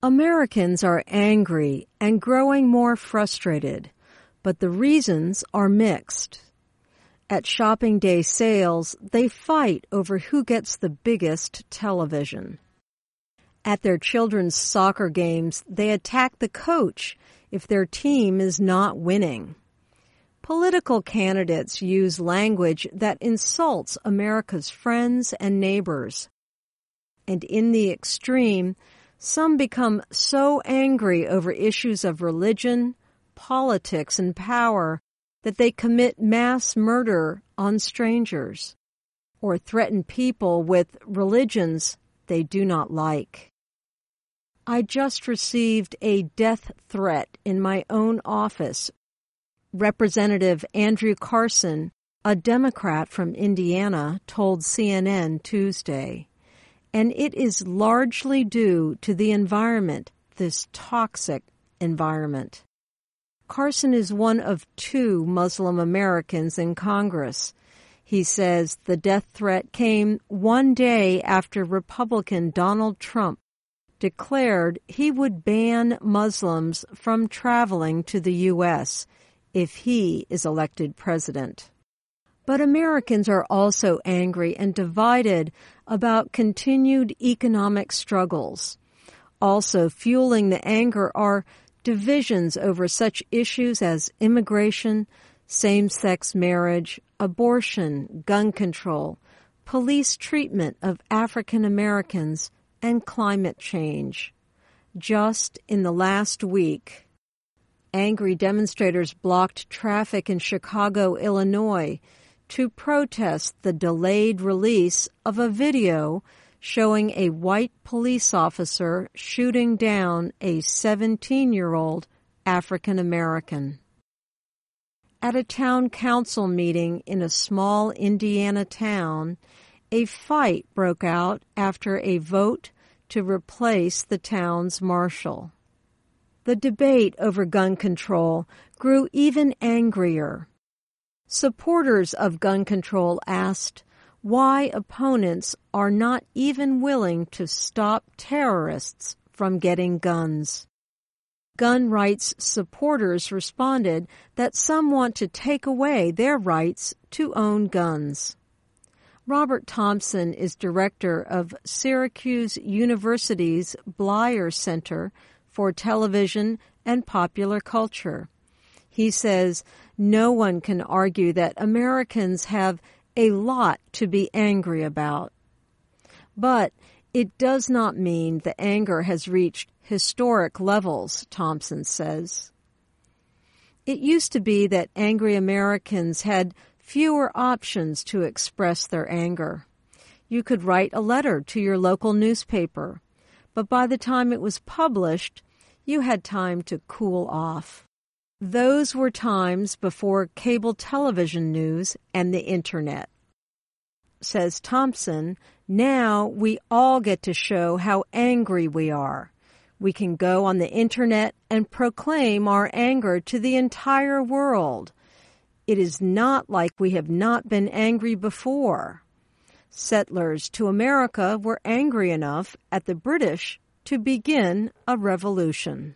Americans are angry and growing more frustrated, but the reasons are mixed. At shopping day sales, they fight over who gets the biggest television. At their children's soccer games, they attack the coach if their team is not winning. Political candidates use language that insults America's friends and neighbors. And in the extreme, some become so angry over issues of religion, politics, and power that they commit mass murder on strangers or threaten people with religions they do not like. I just received a death threat in my own office. Representative Andrew Carson, a Democrat from Indiana, told CNN Tuesday. And it is largely due to the environment, this toxic environment. Carson is one of 2 Muslim Americans in Congress. He says the death threat came one day after Republican Donald Trump declared he would ban Muslims from traveling to the U.S. if he is elected president. But Americans are also angry and divided about continued economic struggles. Also fueling the anger are divisions over such issues as immigration, same-sex marriage, abortion, gun control, police treatment of African Americans, and climate change. Just in the last week, angry demonstrators blocked traffic in Chicago, Illinois, to protest the delayed release of a video showing a white police officer shooting down a 17-year-old African American. At a town council meeting in a small Indiana town, a fight broke out after a vote to replace the town's marshal. The debate over gun control grew even angrier. Supporters of gun control asked why opponents are not even willing to stop terrorists from getting guns. Gun rights supporters responded that some want to take away their rights to own guns. Robert Thompson is director of Syracuse University's Bleier Center for Television and Popular Culture. He says no one can argue that Americans have a lot to be angry about. But it does not mean the anger has reached historic levels, Thompson says. It used to be that angry Americans had fewer options to express their anger. You could write a letter to your local newspaper, but by the time it was published, you had time to cool off. Those were times before cable television news and the Internet. Says Thompson, now we all get to show how angry we are. We can go on the Internet and proclaim our anger to the entire world. It is not like we have not been angry before. Settlers to America were angry enough at the British to begin a revolution.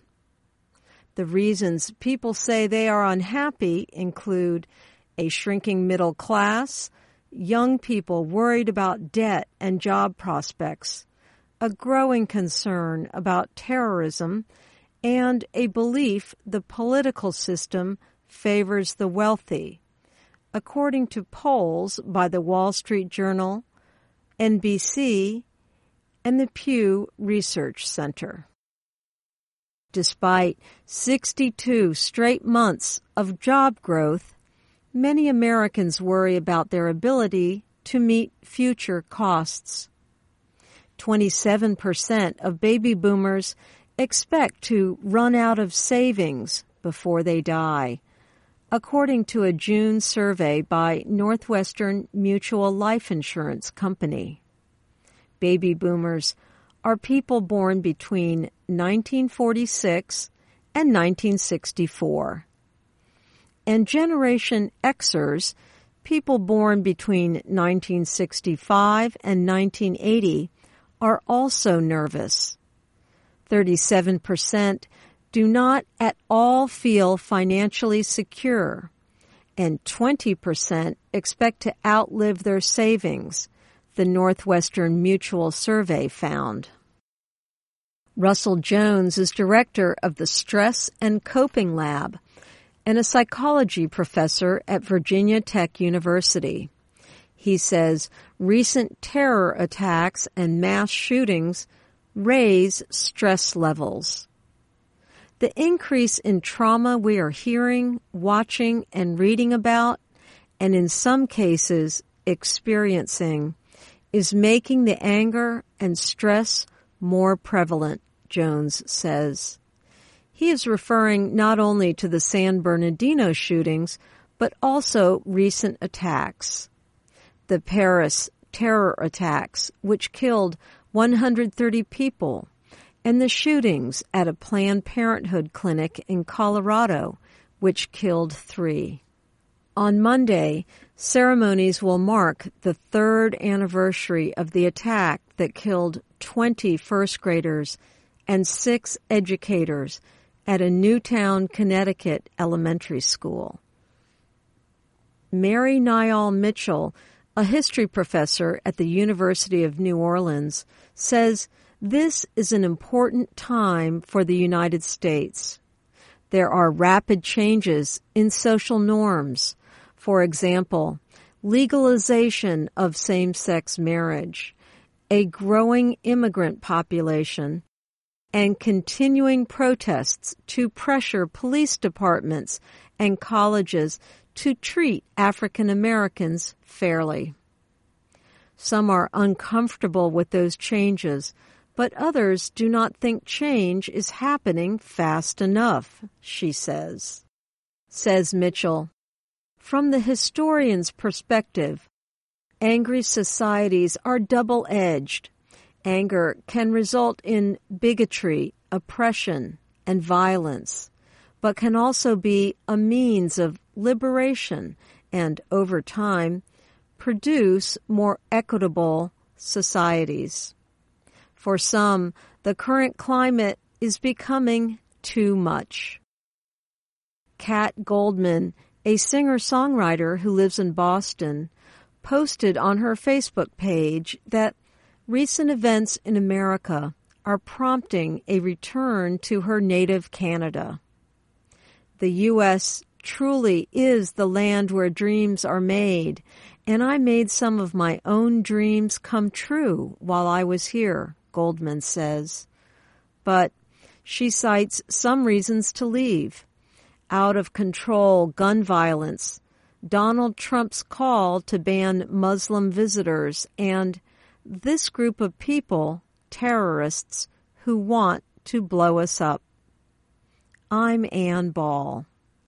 The reasons people say they are unhappy include a shrinking middle class, young people worried about debt and job prospects, a growing concern about terrorism, and a belief the political system favors the wealthy, according to polls by the Wall Street Journal, NBC, and the Pew Research Center. Despite 62 straight months of job growth, many Americans worry about their ability to meet future costs. 27% of baby boomers expect to run out of savings before they die, according to a June survey by Northwestern Mutual Life Insurance Company. Baby boomers are people born between 1946 and 1964. And Generation Xers, people born between 1965 and 1980, are also nervous. 37% do not at all feel financially secure, and 20% expect to outlive their savings, the Northwestern Mutual Survey found. Russell Jones is director of the Stress and Coping Lab and a psychology professor at Virginia Tech University. He says recent terror attacks and mass shootings raise stress levels. The increase in trauma we are hearing, watching, and reading about, and in some cases experiencing, is making the anger and stress more prevalent, Jones says. He is referring not only to the San Bernardino shootings, but also recent attacks. The Paris terror attacks, which killed 130 people, and the shootings at a Planned Parenthood clinic in Colorado, which killed 3. On Monday, ceremonies will mark the 3rd anniversary of the attack that killed 20 first graders and 6 educators at a Newtown, Connecticut elementary school. Mary Niall Mitchell, a history professor at the University of New Orleans, says this is an important time for the United States. There are rapid changes in social norms. For example, legalization of same-sex marriage, a growing immigrant population, and continuing protests to pressure police departments and colleges to treat African Americans fairly. Some are uncomfortable with those changes, but others do not think change is happening fast enough, she says. Says Mitchell, from the historian's perspective, angry societies are double-edged. Anger can result in bigotry, oppression, and violence, but can also be a means of liberation and, over time, produce more equitable societies. For some, the current climate is becoming too much. Kat Goldman, a singer-songwriter who lives in Boston, posted on her Facebook page that recent events in America are prompting a return to her native Canada. The U.S. truly is the land where dreams are made, and I made some of my own dreams come true while I was here, Goldman says. But she cites some reasons to leave: out-of-control gun violence, Donald Trump's call to ban Muslim visitors, and this group of people, terrorists, who want to blow us up. I'm Ann Ball.